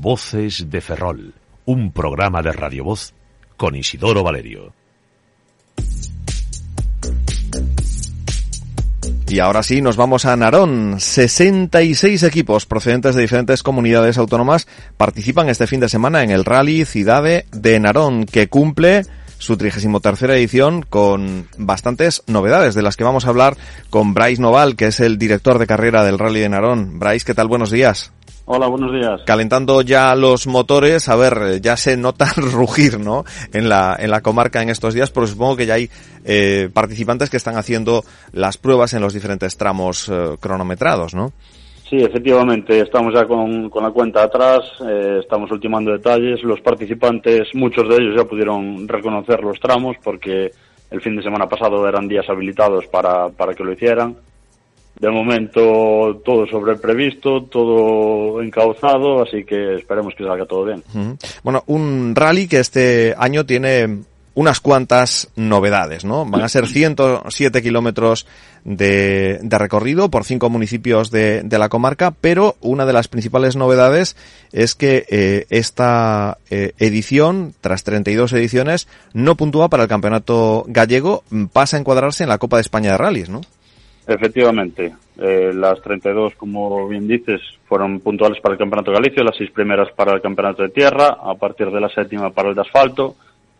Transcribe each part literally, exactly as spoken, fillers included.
Voces de Ferrol, un programa de Radio Voz con Isidoro Valerio. Y ahora sí, nos vamos a Narón. sesenta y seis equipos procedentes de diferentes comunidades autónomas participan este fin de semana en el Rally Cidade de Narón, que cumple su trigésima tercera edición con bastantes novedades, de las que vamos a hablar con Brais Noval, que es el director de carrera del Rally de Narón. Brais, ¿qué tal? Buenos días. Hola, buenos días. Calentando ya los motores, a ver, ya se nota rugir, ¿no?, en la en la comarca en estos días, pero supongo que ya hay eh, participantes que están haciendo las pruebas en los diferentes tramos eh, cronometrados, ¿no? Sí, efectivamente, estamos ya con, con la cuenta atrás, eh, estamos ultimando detalles. Los participantes, muchos de ellos ya pudieron reconocer los tramos porque el fin de semana pasado eran días habilitados para, para que lo hicieran. De momento todo sobre previsto, todo encauzado, así que esperemos que salga todo bien. Uh-huh. Bueno, un rally que este año tiene unas cuantas novedades, ¿no? Van a ser ciento siete kilómetros de, de recorrido por cinco municipios de, de la comarca, pero una de las principales novedades es que eh, esta eh, edición, tras treinta y dos ediciones, no puntúa para el campeonato gallego, pasa a encuadrarse en la Copa de España de Rallys, ¿no? Efectivamente, eh, las treinta y dos, como bien dices, fueron puntuales para el Campeonato de Galicia, las seis primeras para el Campeonato de Tierra, a partir de la séptima para el de asfalto.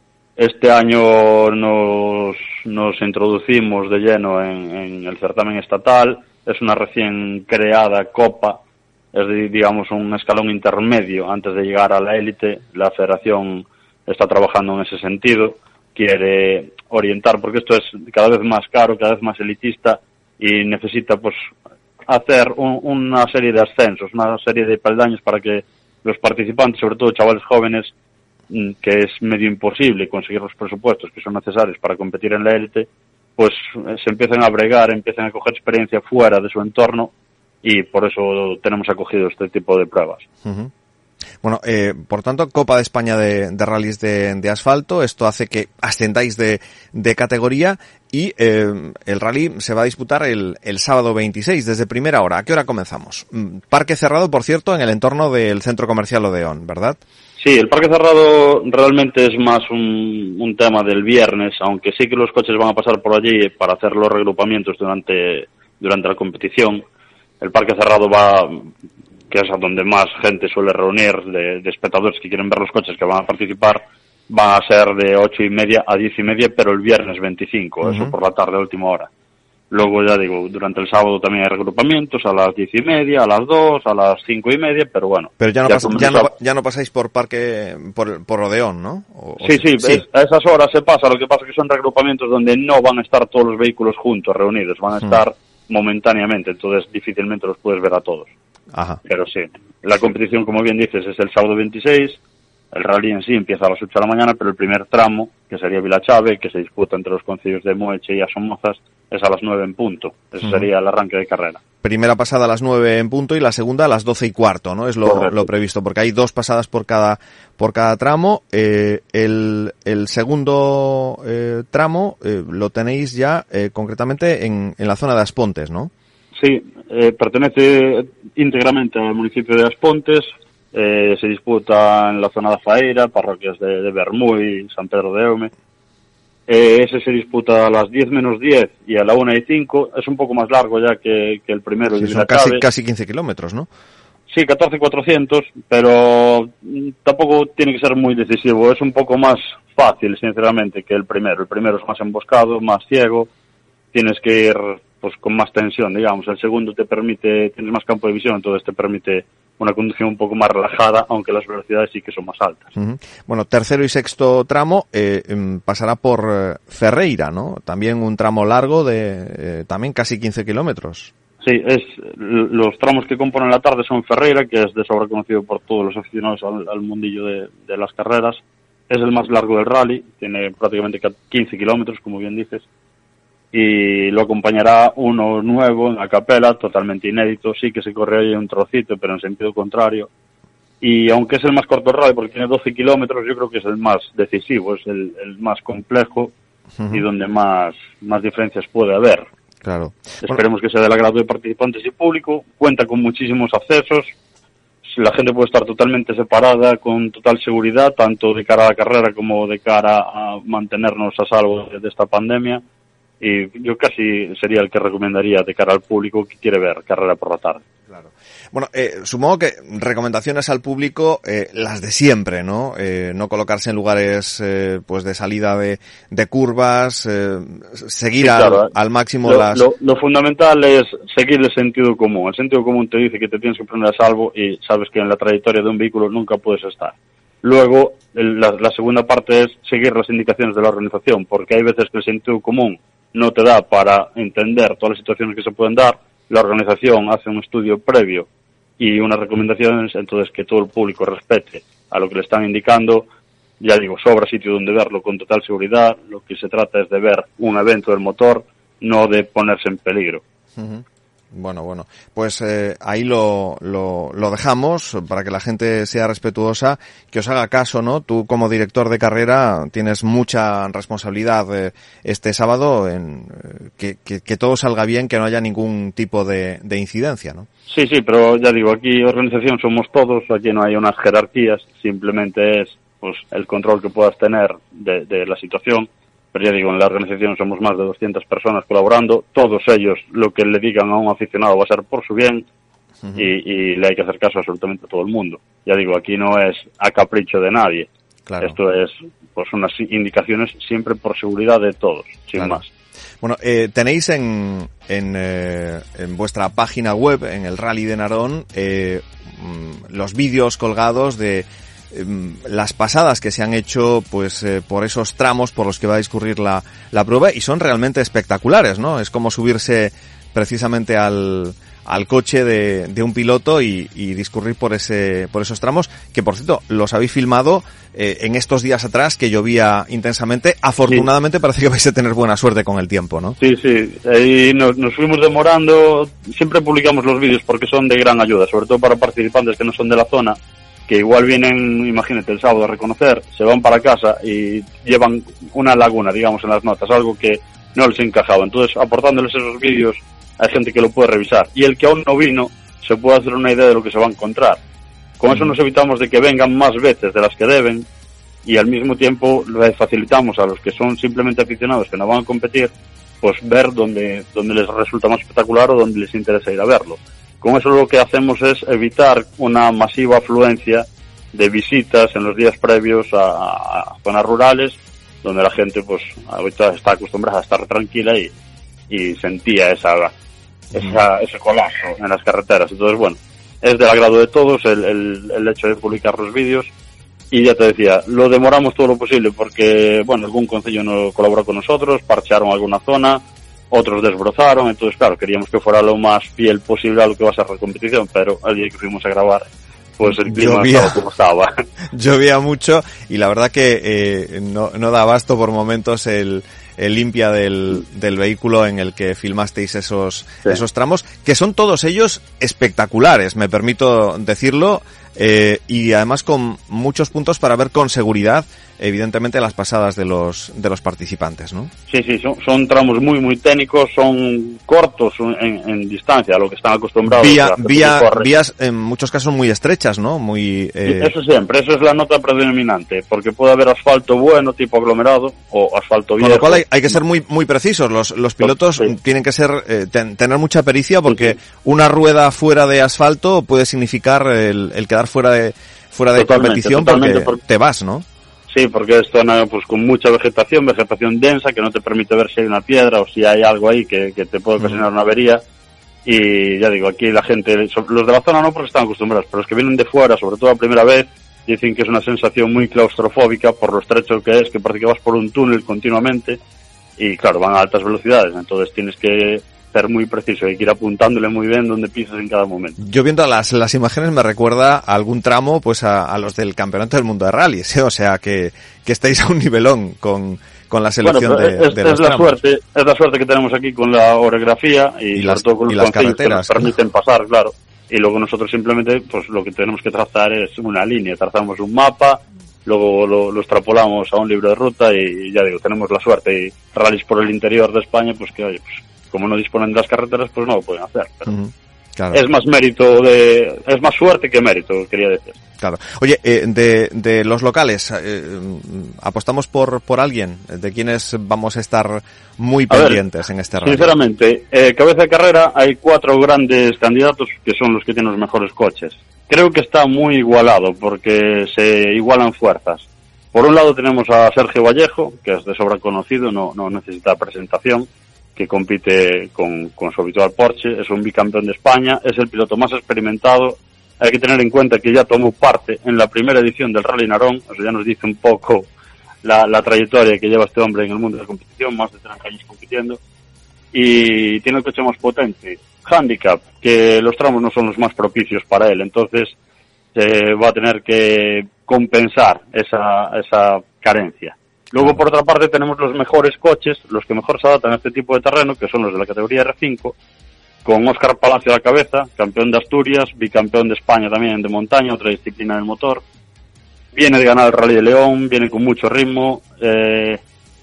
Este año nos, nos introducimos de lleno en, en el certamen estatal. Es una recién creada copa, es digamos un escalón intermedio antes de llegar a la élite. La federación está trabajando en ese sentido, quiere orientar, porque esto es cada vez más caro, cada vez más elitista, y necesita pues hacer un, una serie de ascensos, una serie de peldaños para que los participantes, sobre todo chavales jóvenes, que es medio imposible conseguir los presupuestos que son necesarios para competir en la élite, pues se empiecen a bregar, empiecen a coger experiencia fuera de su entorno, y por eso tenemos acogido este tipo de pruebas. Uh-huh. Bueno, eh, por tanto, Copa de España de, de rallies de, de asfalto, esto hace que ascendáis de, de categoría, y eh, el rally se va a disputar el, el sábado veintiséis, desde primera hora. ¿A qué hora comenzamos? Parque cerrado, por cierto, en el entorno del Centro Comercial Odeón, ¿verdad? Sí, el parque cerrado realmente es más un, un tema del viernes, aunque sí que los coches van a pasar por allí para hacer los reagrupamientos durante, durante la competición. El parque cerrado va, que es a donde más gente suele reunir de, de espectadores que quieren ver los coches que van a participar, va a ser de ocho y media a diez y media, pero el viernes veinticinco, uh-huh. Eso por la tarde, a última hora. Luego, ya digo, durante el sábado también hay regrupamientos a las diez y media, a las dos, a las cinco y media, pero bueno. Pero ya no, ya, pas- ya no, ya no pasáis por parque, por, por Odeón, ¿no? O, sí, sí, sí. Es, a esas horas se pasa, lo que pasa es que son regrupamientos donde no van a estar todos los vehículos juntos, reunidos, van a uh-huh. estar momentáneamente, entonces difícilmente los puedes ver a todos. Ajá. Pero sí, la competición, como bien dices, es el sábado veintiséis, el rally en sí empieza a las ocho de la mañana, pero el primer tramo, que sería Vilachave, que se disputa entre los concilios de Moeche y Asomozas, es a las nueve en punto. Ese uh-huh. sería el arranque de carrera. Primera pasada a las nueve en punto y la segunda a las doce y cuarto, ¿no? Es lo, lo previsto, porque hay dos pasadas por cada por cada tramo. Eh, el, el segundo eh, tramo eh, lo tenéis ya eh, concretamente en, en la zona de Aspontes, ¿no? Sí, eh, pertenece íntegramente al municipio de Aspontes. Eh, se disputa en la zona de Faeira, parroquias de, de Bermúi, San Pedro de Eume. Eh, ese se disputa a las diez menos diez y a la una y cinco. Es un poco más largo ya que, que el primero. Sí, son casi, casi quince kilómetros, ¿no? Sí, catorce cuatrocientos, pero tampoco tiene que ser muy decisivo. Es un poco más fácil, sinceramente, que el primero. El primero es más emboscado, más ciego. Tienes que ir pues con más tensión, digamos. El segundo te permite, tienes más campo de visión, entonces te permite una conducción un poco más relajada, aunque las velocidades sí que son más altas. Uh-huh. Bueno, tercero y sexto tramo eh, pasará por eh, Ferreira, ¿no? También un tramo largo de eh, también casi quince kilómetros. Sí, es los tramos que componen la tarde son Ferreira, que es de sobra conocido por todos los aficionados al, al mundillo de, de las carreras. Es el más largo del rally, tiene prácticamente quince kilómetros, como bien dices. Y lo acompañará uno nuevo en la capela, totalmente inédito. Sí que se corre ahí un trocito, pero en sentido contrario. Y aunque es el más corto del rally, porque tiene doce kilómetros, yo creo que es el más decisivo, es el, el más complejo uh-huh. y donde más, más diferencias puede haber. Claro. Esperemos bueno. que sea del agrado de participantes y público. Cuenta con muchísimos accesos. la gente puede estar totalmente separada, con total seguridad, tanto de cara a la carrera como de cara a mantenernos a salvo de esta pandemia. Y yo casi sería el que recomendaría de cara al público que quiere ver carrera por la tarde. Claro. Bueno, eh, supongo que recomendaciones al público, eh, las de siempre, ¿no? Eh, no colocarse en lugares, eh, pues de salida de, de curvas, eh, seguir sí, claro, al, al máximo lo, las... Lo, lo fundamental es seguir el sentido común. El sentido común te dice que te tienes que poner a salvo y sabes que en la trayectoria de un vehículo nunca puedes estar. Luego, el, la, la segunda parte es seguir las indicaciones de la organización, porque hay veces que el sentido común no te da para entender todas las situaciones que se pueden dar. La organización hace un estudio previo y unas recomendaciones, entonces que todo el público respete a lo que le están indicando. Ya digo, sobra sitio donde verlo con total seguridad. Lo que se trata es de ver un evento del motor, no de ponerse en peligro. Uh-huh. Bueno, bueno, pues eh, ahí lo, lo, lo dejamos para que la gente sea respetuosa, que os haga caso, ¿no? Tú como director de carrera tienes mucha responsabilidad eh, este sábado en eh, que, que, que todo salga bien, que no haya ningún tipo de, de incidencia, ¿no? Sí, sí, pero ya digo, aquí organización somos todos, aquí no hay unas jerarquías, simplemente es pues el control que puedas tener de, de la situación. Pero ya digo, en la organización somos más de doscientas personas colaborando, todos ellos lo que le digan a un aficionado va a ser por su bien. Uh-huh. y, y le hay que hacer caso absolutamente a todo el mundo. Ya digo, aquí no es a capricho de nadie. Claro. Esto es pues unas indicaciones siempre por seguridad de todos, sin claro. más. Bueno, eh, tenéis en, en, eh, en vuestra página web, en el Rally de Narón, eh, los vídeos colgados de las pasadas que se han hecho pues eh, por esos tramos por los que va a discurrir la, la prueba, y son realmente espectaculares, ¿no? Es como subirse precisamente al, al coche de, de un piloto y, y discurrir por ese por esos tramos, que por cierto los habéis filmado eh, en estos días atrás que llovía intensamente. Afortunadamente sí. Parece que vais a tener buena suerte con el tiempo, ¿no? Sí, sí, y nos, nos fuimos demorando. Siempre publicamos los vídeos porque son de gran ayuda, sobre todo para participantes que no son de la zona, que igual vienen, imagínate, el sábado a reconocer, se van para casa y llevan una laguna, digamos, en las notas, algo que no les encajaba. Entonces, aportándoles esos vídeos, hay gente que lo puede revisar. Y el que aún no vino, se puede hacer una idea de lo que se va a encontrar. Con eso nos evitamos de que vengan más veces de las que deben, y al mismo tiempo le facilitamos a los que son simplemente aficionados, que no van a competir, pues ver dónde, dónde les resulta más espectacular o dónde les interesa ir a verlo. Con eso lo que hacemos es evitar una masiva afluencia de visitas en los días previos a, a zonas rurales, donde la gente pues ahorita está acostumbrada a estar tranquila y, y sentía esa, esa ese colapso en las carreteras. Entonces, bueno, es del agrado de todos el, el, el hecho de publicar los vídeos. Y ya te decía, lo demoramos todo lo posible porque, bueno, algún concello no colaboró con nosotros, parchearon alguna zona, otros desbrozaron, entonces claro, queríamos que fuera lo más fiel posible a lo que va a ser la competición, pero el día que fuimos a grabar, pues el clima llovía, estaba como estaba. Llovía mucho y la verdad que eh, no, no da abasto por momentos el, el limpia del, del vehículo en el que filmasteis esos, sí. esos tramos, que son todos ellos espectaculares, me permito decirlo, eh, y además con muchos puntos para ver con seguridad, evidentemente, las pasadas de los de los participantes, ¿no? Sí, sí, son, son tramos muy, muy técnicos, son cortos en, en distancia, a lo que están acostumbrados. Vía, vía, vías en muchos casos muy estrechas, ¿no? Muy. Eh... Eso siempre, eso es la nota predominante, porque puede haber asfalto bueno, tipo aglomerado, o asfalto viejo. Con lo cual hay, hay que ser muy, muy precisos. Los, los pilotos sí. tienen que ser, eh, ten, tener mucha pericia, porque sí, sí. una rueda fuera de asfalto puede significar el, el quedar fuera de, fuera de totalmente, competición totalmente porque, porque te vas, ¿no? Sí, porque es zona pues con mucha vegetación, vegetación densa, que no te permite ver si hay una piedra o si hay algo ahí que, que te puede ocasionar una avería. Y ya digo, aquí la gente, los de la zona no porque están acostumbrados, pero los que vienen de fuera, sobre todo la primera vez, dicen que es una sensación muy claustrofóbica por lo estrecho que es, que parece que vas por un túnel continuamente. Y claro, van a altas velocidades, entonces tienes que ser muy preciso, hay que ir apuntándole muy bien donde pisas en cada momento. Yo viendo las, las imágenes me recuerda a algún tramo pues a, a los del Campeonato del Mundo de Rallys, ¿eh? O sea que, que estáis a un nivelón con, con la selección bueno, de, es, de los es la tramos. Suerte, es la suerte que tenemos aquí con la orografía y, y sobre las, todo con y los las carreteras que nos permiten pasar, claro. Y luego nosotros simplemente pues lo que tenemos que trazar es una línea, trazamos un mapa, luego lo, lo extrapolamos a un libro de ruta y, y ya digo, tenemos la suerte. Y rallies por el interior de España, pues que oye, pues como no disponen de las carreteras, pues no lo pueden hacer. Pero, uh-huh. Claro. Es más mérito de, es más suerte que mérito, quería decir. Claro. Oye, eh, de, de los locales, eh, ¿apostamos por, por alguien? ¿De quiénes vamos a estar muy pendientes ver, en este rally? Sinceramente, eh, cabeza de carrera hay cuatro grandes candidatos que son los que tienen los mejores coches. Creo que está muy igualado porque se igualan fuerzas. Por un lado tenemos a Sergio Vallejo, que es de sobra conocido, no, no necesita presentación, que compite con, con su habitual Porsche, es un bicampeón de España, es el piloto más experimentado. Hay que tener en cuenta que ya tomó parte en la primera edición del Rally Narón, eso ya nos dice un poco la, la trayectoria que lleva este hombre en el mundo de la competición, más de treinta años compitiendo, y tiene el coche más potente. Handicap, que los tramos no son los más propicios para él, entonces eh, va a tener que compensar esa, esa carencia. Luego, por otra parte, tenemos los mejores coches, los que mejor se adaptan a este tipo de terreno, que son los de la categoría R cinco, con Óscar Palacio a la cabeza, campeón de Asturias, bicampeón de España también de montaña, otra disciplina del motor. Viene de ganar el Rally de León, viene con mucho ritmo. Eh,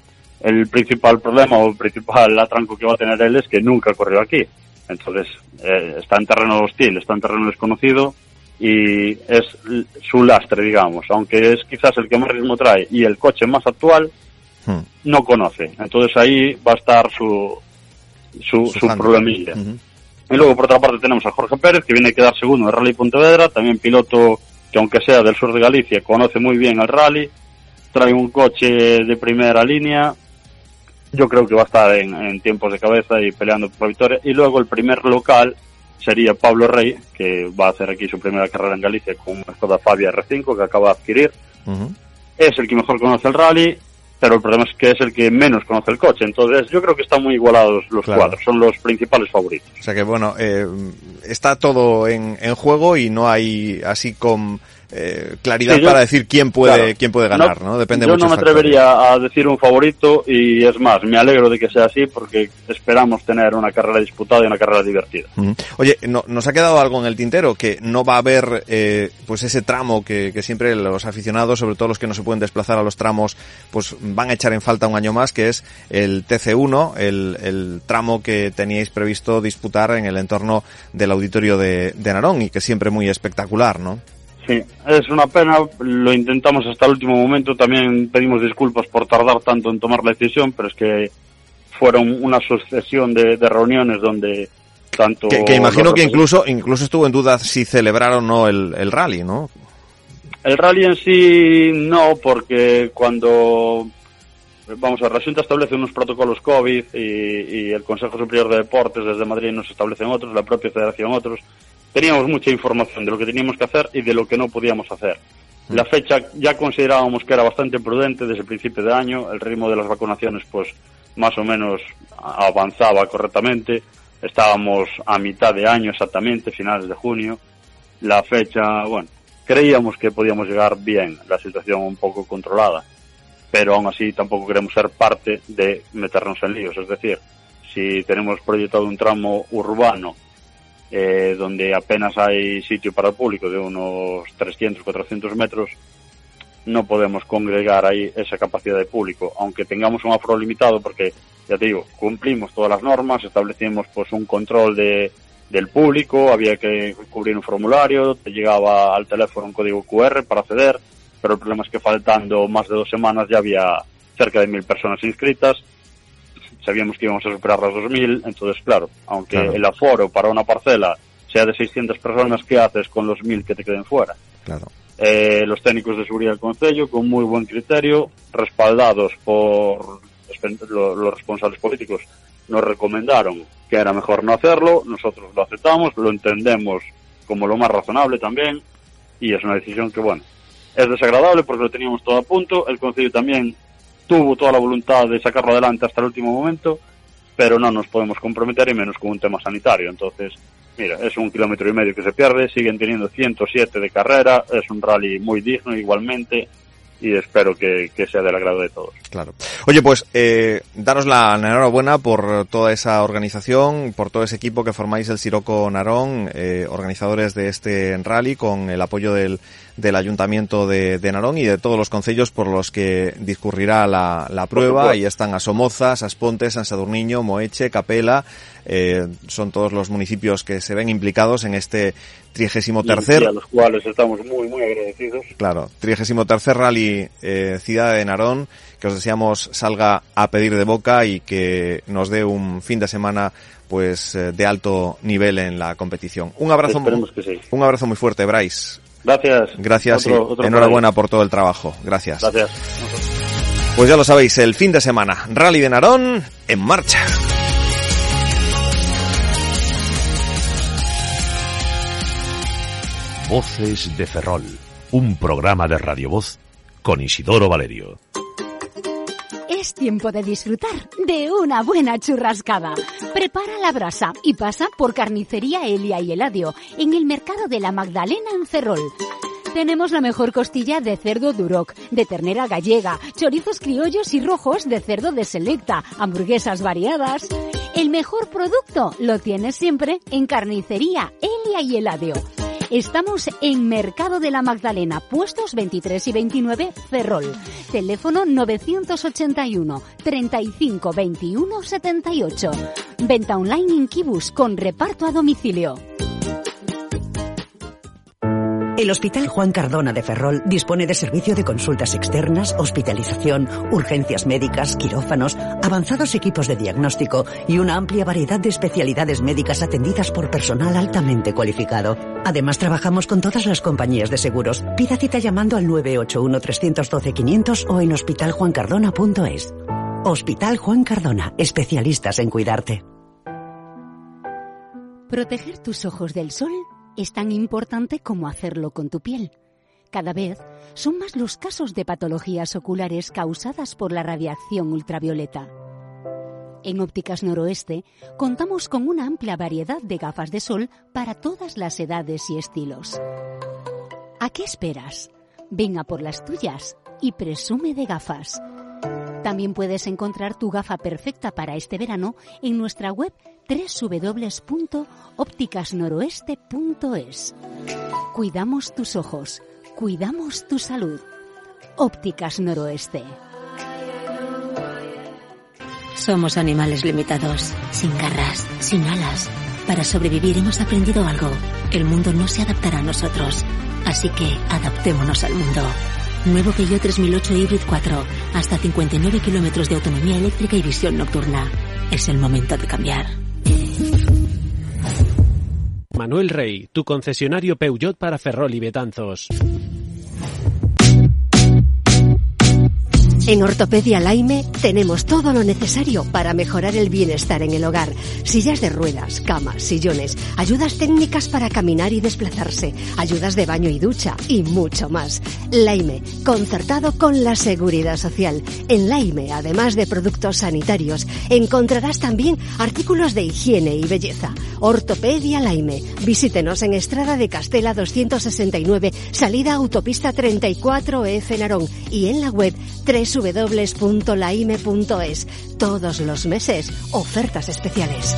el principal problema o el principal atranco que va a tener él es que nunca corrió aquí. Entonces, eh, está en terreno hostil, está en terreno desconocido y es su lastre, digamos. Aunque es quizás el que más ritmo trae y el coche más actual, hmm. no conoce. Entonces ahí va a estar su, su, su, su problemilla. Uh-huh. Y luego, por otra parte, tenemos a Jorge Pérez, que viene a quedar segundo en el Rally Pontevedra, también piloto que, aunque sea del sur de Galicia, conoce muy bien el rally, trae un coche de primera línea. Yo creo que va a estar en, en tiempos de cabeza y peleando por la victoria. Y luego el primer local sería Pablo Rey, que va a hacer aquí su primera carrera en Galicia con una Skoda Fabia R cinco que acaba de adquirir. Uh-huh. Es el que mejor conoce el rally, pero el problema es que es el que menos conoce el coche. Entonces yo creo que están muy igualados los claro. cuadros, son los principales favoritos. O sea que bueno, eh, está todo en, en juego y no hay así con eh, claridad sí, yo, para decir quién puede claro, quién puede ganar, ¿no? ¿no? Depende yo mucho. Yo no me atrevería factores. a decir un favorito y es más, me alegro de que sea así porque esperamos tener una carrera disputada y una carrera divertida. Uh-huh. Oye, no, nos ha quedado algo en el tintero, que no va a haber eh, pues ese tramo que, que siempre los aficionados, sobre todo los que no se pueden desplazar a los tramos, pues van a echar en falta un año más, que es el T C uno, el, el tramo que teníais previsto disputar en el entorno del auditorio de, de Narón y que siempre muy espectacular, ¿no? Sí, es una pena, lo intentamos hasta el último momento, también pedimos disculpas por tardar tanto en tomar la decisión, pero es que fueron una sucesión de, de reuniones donde tanto... Que, que imagino que incluso incluso estuvo en duda si celebrar o no el, el rally, ¿no? El rally en sí no, porque cuando... Vamos a ver, la Xunta establece unos protocolos COVID y, y el Consejo Superior de Deportes desde Madrid nos establecen otros, la propia Federación otros. Teníamos mucha información de lo que teníamos que hacer y de lo que no podíamos hacer. La fecha ya considerábamos que era bastante prudente desde el principio de año, el ritmo de las vacunaciones pues más o menos avanzaba correctamente, estábamos a mitad de año exactamente, finales de junio. La fecha, bueno, creíamos que podíamos llegar bien, la situación un poco controlada, pero aún así tampoco queremos ser parte de meternos en líos, es decir, si tenemos proyectado un tramo urbano Eh, donde apenas hay sitio para el público de unos trescientos, cuatrocientos metros, no podemos congregar ahí esa capacidad de público, aunque tengamos un aforo limitado, porque, ya te digo, cumplimos todas las normas, establecimos pues un control de del público, había que cubrir un formulario, te llegaba al teléfono un código cu erre para acceder, pero el problema es que faltando más de dos semanas ya había cerca de mil personas inscritas. Sabíamos que íbamos a superar las dos mil, entonces claro, aunque claro. el aforo para una parcela sea de seiscientas personas, ¿qué haces con los mil que te queden fuera? Claro. Eh, los técnicos de seguridad del Concello, con muy buen criterio, respaldados por los responsables políticos, nos recomendaron que era mejor no hacerlo, nosotros lo aceptamos, lo entendemos como lo más razonable también, y es una decisión que, bueno, es desagradable porque lo teníamos todo a punto, el Concello también tuvo toda la voluntad de sacarlo adelante hasta el último momento, pero no nos podemos comprometer y menos con un tema sanitario. Entonces, mira, es un kilómetro y medio que se pierde, siguen teniendo ciento siete de carrera, es un rally muy digno igualmente, y espero que, que sea del agrado de todos. Claro. Oye, pues eh, daros la enhorabuena por toda esa organización, por todo ese equipo que formáis el Siroco Narón, eh, organizadores de este rally, con el apoyo del, del Ayuntamiento de, de Narón y de todos los concellos por los que discurrirá la, la prueba. Ahí están a Somoza, Sasponte, San Sadurniño, Moeche, Capela, eh, son todos los municipios que se ven implicados en este trigésimo tercer, y a los cuales estamos muy muy agradecidos. Claro, trigésimo tercer rally eh, Ciudad de Narón, que os deseamos salga a pedir de boca y que nos dé un fin de semana pues eh, de alto nivel en la competición. Un abrazo, Esperemos que sí. Un abrazo muy fuerte, Brais. Gracias. Gracias otro, y otro enhorabuena por todo el trabajo. Gracias. Gracias. Pues ya lo sabéis, el fin de semana, Rally de Narón en marcha. Voces de Ferrol, un programa de Radio Voz con Isidoro Valerio. Es tiempo de disfrutar de una buena churrascada. Prepara la brasa y pasa por Carnicería Elia y Eladio, en el Mercado de la Magdalena en Ferrol. Tenemos la mejor costilla de cerdo Duroc, de ternera gallega, chorizos criollos y rojos de cerdo de Selecta, hamburguesas variadas. El mejor producto lo tienes siempre en Carnicería Elia y Eladio. Estamos en Mercado de la Magdalena, puestos veintitrés y veintinueve, Ferrol. Teléfono novecientos ochenta y uno, treinta y cinco, veintiuno, setenta y ocho. Venta online en Kibus con reparto a domicilio. El Hospital Juan Cardona de Ferrol dispone de servicio de consultas externas, hospitalización, urgencias médicas, quirófanos, avanzados equipos de diagnóstico y una amplia variedad de especialidades médicas atendidas por personal altamente cualificado. Además, trabajamos con todas las compañías de seguros. Pida cita llamando al nueve ocho uno, tres uno dos, quinientos o en hospital juan cardona punto es. Hospital Juan Cardona, especialistas en cuidarte. Proteger tus ojos del sol es tan importante como hacerlo con tu piel. Cada vez son más los casos de patologías oculares causadas por la radiación ultravioleta. En Ópticas Noroeste contamos con una amplia variedad de gafas de sol para todas las edades y estilos. ¿A qué esperas? Ven a por las tuyas y presume de gafas. También puedes encontrar tu gafa perfecta para este verano en nuestra web doble u doble u doble u punto ópticas noroeste punto es. Cuidamos tus ojos, cuidamos tu salud. Ópticas Noroeste. Somos animales limitados, sin garras, sin alas. Para sobrevivir hemos aprendido algo. El mundo no se adaptará a nosotros. Así que adaptémonos al mundo. Nuevo Peugeot tres mil ocho Hybrid cuatro. Hasta cincuenta y nueve kilómetros de autonomía eléctrica y visión nocturna. Es el momento de cambiar. Manuel Rey, tu concesionario Peugeot para Ferrol y Betanzos. En Ortopedia Laime tenemos todo lo necesario para mejorar el bienestar en el hogar. Sillas de ruedas, camas, sillones, ayudas técnicas para caminar y desplazarse, ayudas de baño y ducha y mucho más. Laime, concertado con la Seguridad Social. En Laime, además de productos sanitarios, encontrarás también artículos de higiene y belleza. Ortopedia Laime. Visítenos en Estrada de Castela doscientos sesenta y nueve, salida autopista treinta y cuatro F Narón y en la web doble u doble u doble u punto laime punto es. Todos los meses, ofertas especiales.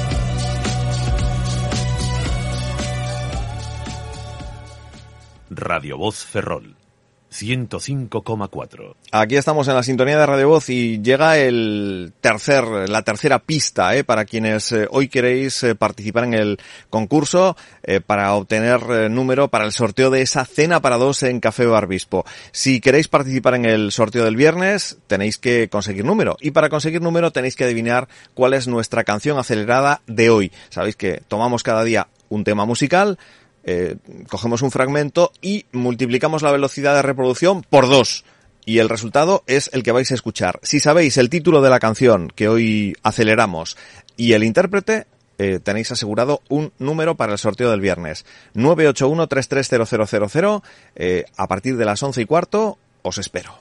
Radio Voz Ferrol, ciento cinco coma cuatro. Aquí estamos en la sintonía de Radio Voz y llega el tercer, la tercera pista, eh, para quienes eh, hoy queréis eh, participar en el concurso, eh, para obtener eh, número para el sorteo de esa cena para dos en Café Barbispo. Si queréis participar en el sorteo del viernes, tenéis que conseguir número. Y para conseguir número tenéis que adivinar cuál es nuestra canción acelerada de hoy. Sabéis que tomamos cada día un tema musical, Eh, cogemos un fragmento y multiplicamos la velocidad de reproducción por dos y el resultado es el que vais a escuchar. Si sabéis el título de la canción que hoy aceleramos y el intérprete, eh, tenéis asegurado un número para el sorteo del viernes. nueve ocho uno, tres tres cero cero cero cero. Eh, a partir de las once y cuarto os espero.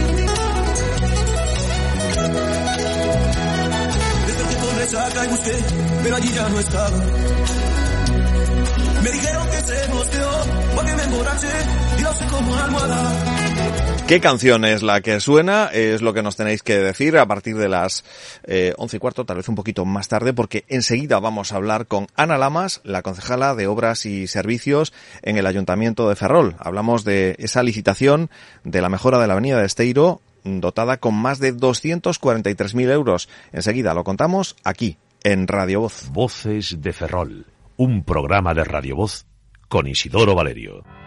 Saca y usted pero allí ya no estaba. Me dijeron que se mosteó porque me emborraché y lo sé como almohada. ¿Qué canción es la que suena? Es lo que nos tenéis que decir a partir de las eh, once y cuarto, tal vez un poquito más tarde, porque enseguida vamos a hablar con Ana Lamas, la concejala de Obras y Servicios en el Ayuntamiento de Ferrol. Hablamos de esa licitación de la mejora de la avenida de Esteiro, dotada con más de doscientos cuarenta y tres mil euros. Enseguida lo contamos aquí, en Radio Voz. Voces de Ferrol, un programa de Radio Voz con Isidoro Valerio.